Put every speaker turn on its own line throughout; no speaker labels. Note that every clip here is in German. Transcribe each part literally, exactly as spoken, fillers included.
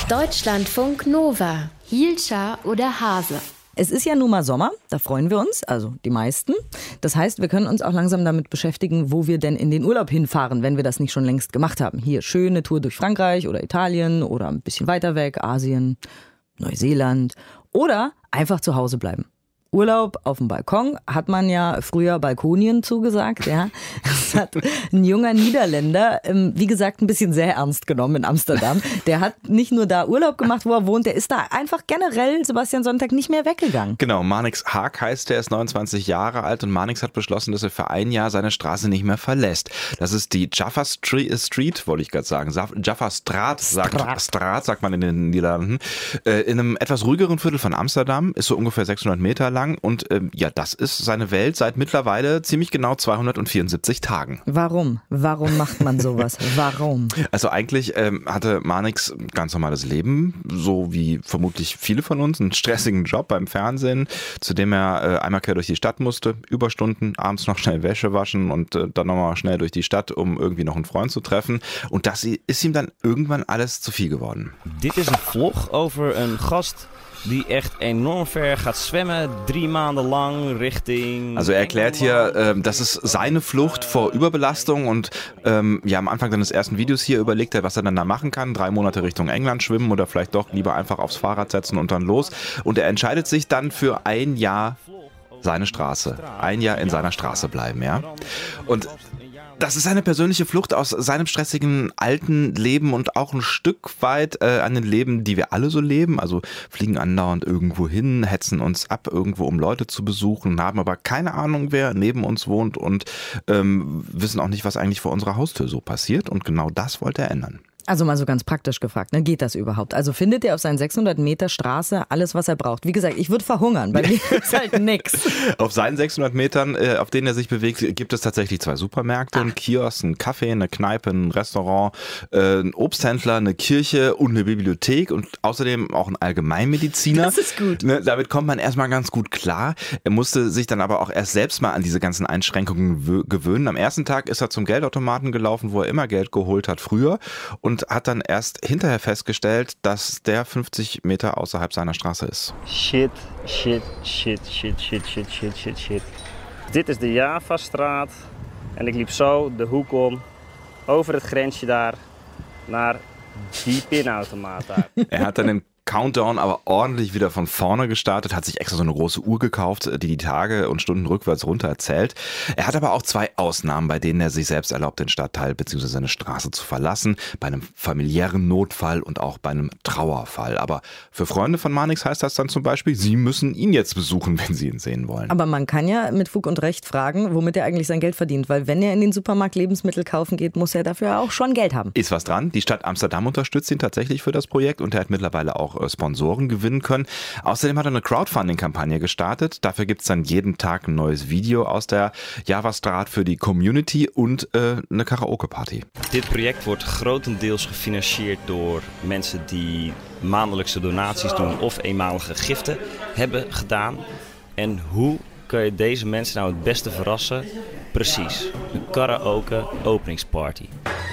Deutschlandfunk Nova. Hielscher oder Hase?
Es ist ja nun mal Sommer, da freuen wir uns, also die meisten. Das heißt, wir können uns auch langsam damit beschäftigen, wo wir denn in den Urlaub hinfahren, wenn wir das nicht schon längst gemacht haben. Hier schöne Tour durch Frankreich oder Italien oder ein bisschen weiter weg, Asien, Neuseeland oder einfach zu Hause bleiben. Urlaub auf dem Balkon hat man ja früher Balkonien zugesagt, ja. Das hat ein junger Niederländer, wie gesagt, ein bisschen sehr ernst genommen in Amsterdam. Der hat nicht nur da Urlaub gemacht, wo er wohnt, der ist da einfach generell, Sebastian Sonntag, nicht mehr weggegangen.
Genau, Marnix Haag heißt, der ist neunundzwanzig Jahre alt und Marnix hat beschlossen, dass er für ein Jahr seine Straße nicht mehr verlässt. Das ist die Jaffa Street, wollte ich gerade sagen. Jaffa Straat, sagt, Straat, sagt man in den Niederlanden. In einem etwas ruhigeren Viertel von Amsterdam, ist so ungefähr sechshundert Meter lang. Und ähm, ja, das ist seine Welt seit mittlerweile ziemlich genau zweihundertvierundsiebzig Tagen.
Warum? Warum macht man sowas? Warum?
Also eigentlich ähm, hatte Marnix ein ganz normales Leben, so wie vermutlich viele von uns, einen stressigen Job beim Fernsehen, zu dem er äh, einmal quer durch die Stadt musste, Überstunden, abends noch schnell Wäsche waschen und äh, dann nochmal schnell durch die Stadt, um irgendwie noch einen Freund zu treffen. Und das ist ihm dann irgendwann alles zu viel geworden.
Dit is een vlog over een gast die echt enorm ver gaat zwemmen, drie maanden lang Richtung...
Also er erklärt hier, äh, das ist seine Flucht vor Überbelastung und ähm, ja, am Anfang seines ersten Videos hier überlegt er, was er dann da machen kann. Drei Monate Richtung England schwimmen oder vielleicht doch lieber einfach aufs Fahrrad setzen und dann los. Und er entscheidet sich dann für ein Jahr seine Straße. Ein Jahr in seiner Straße bleiben, ja. Und das ist eine persönliche Flucht aus seinem stressigen alten Leben und auch ein Stück weit äh, an den Leben, die wir alle so leben. Also fliegen andauernd irgendwo hin, hetzen uns ab irgendwo, um Leute zu besuchen, haben aber keine Ahnung, wer neben uns wohnt und ähm, wissen auch nicht, was eigentlich vor unserer Haustür so passiert. Und genau das wollte er ändern.
Also mal so ganz praktisch gefragt, ne? Geht das überhaupt? Also findet er auf seinen sechshundert Meter Straße alles, was er braucht? Wie gesagt, ich würde verhungern, bei mir ist halt nix.
Auf seinen sechshundert Metern, äh, auf denen er sich bewegt, gibt es tatsächlich zwei Supermärkte,
Ach.
einen Kiosk, einen Café, eine Kneipe, ein Restaurant, äh, einen Obsthändler, eine Kirche und eine Bibliothek und außerdem auch einen Allgemeinmediziner.
Das ist gut.
Ne, damit kommt man erstmal ganz gut klar. Er musste sich dann aber auch erst selbst mal an diese ganzen Einschränkungen w- gewöhnen. Am ersten Tag ist er zum Geldautomaten gelaufen, wo er immer Geld geholt hat früher und Und hat dann erst hinterher festgestellt, dass der fünfzig Meter außerhalb seiner Straße is.
Shit, shit, shit, shit, shit, shit, shit, shit, shit. Dit is de Javastraat en ik liep zo de hoek om, over het grensje daar, naar die pinautomaat daar.
Er hat dann den Countdown aber ordentlich wieder von vorne gestartet, hat sich extra so eine große Uhr gekauft, die die Tage und Stunden rückwärts runter erzählt. Er hat aber auch zwei Ausnahmen, bei denen er sich selbst erlaubt, den Stadtteil bzw. seine Straße zu verlassen. Bei einem familiären Notfall und auch bei einem Trauerfall. Aber für Freunde von Marnix heißt das dann zum Beispiel, sie müssen ihn jetzt besuchen, wenn sie ihn sehen wollen.
Aber man kann ja mit Fug und Recht fragen, womit er eigentlich sein Geld verdient. Weil wenn er in den Supermarkt Lebensmittel kaufen geht, muss er dafür auch schon Geld haben.
Ist was dran. Die Stadt Amsterdam unterstützt ihn tatsächlich für das Projekt und er hat mittlerweile auch Sponsoren gewinnen können. Außerdem hat er eine Crowdfunding-Kampagne gestartet. Dafür gibt es dann jeden Tag ein neues Video aus der Javastraat für die Community und äh, eine Karaoke-Party.
Dit project wordt grotendeels gefinancierd door mensen die maandelijkse donaties doen of eenmalige giften hebben gedaan. En hoe kun je deze mensen nou het beste verrassen? Precies, een karaoke openingsparty.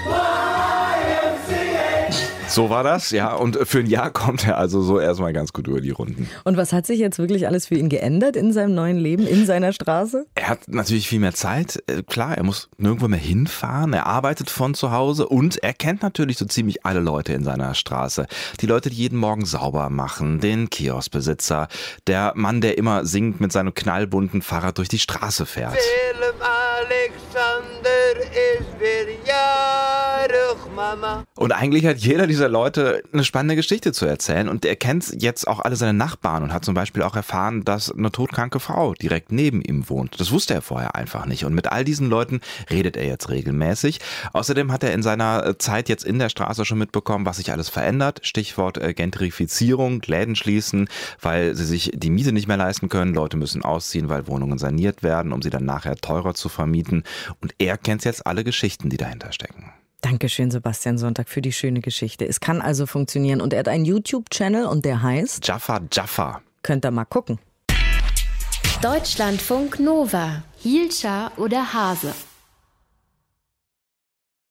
So war das, ja. Und für ein Jahr kommt er also so erstmal ganz gut über die Runden.
Und was hat sich jetzt wirklich alles für ihn geändert in seinem neuen Leben, in seiner Straße?
Er hat natürlich viel mehr Zeit. Klar, er muss nirgendwo mehr hinfahren. Er arbeitet von zu Hause und er kennt natürlich so ziemlich alle Leute in seiner Straße. Die Leute, die jeden Morgen sauber machen, den Kioskbesitzer, der Mann, der immer singend mit seinem knallbunten Fahrrad durch die Straße fährt.
Willem Alexander ist weer jarig, Mama.
Und eigentlich hat jeder dieser Leute eine spannende Geschichte zu erzählen und er kennt jetzt auch alle seine Nachbarn und hat zum Beispiel auch erfahren, dass eine todkranke Frau direkt neben ihm wohnt. Das wusste er vorher einfach nicht und mit all diesen Leuten redet er jetzt regelmäßig. Außerdem hat er in seiner Zeit jetzt in der Straße schon mitbekommen, was sich alles verändert. Stichwort Gentrifizierung, Läden schließen, weil sie sich die Miete nicht mehr leisten können. Leute müssen ausziehen, weil Wohnungen saniert werden, um sie dann nachher teurer zu vermieten. Und er kennt jetzt alle Geschichten, die dahinter stecken.
Dankeschön, Sebastian Sonntag, für die schöne Geschichte. Es kann also funktionieren. Und er hat einen YouTube-Channel und der heißt
Jaffa Jaffa.
Könnt ihr mal gucken.
Deutschlandfunk Nova. Hielscher oder Hase?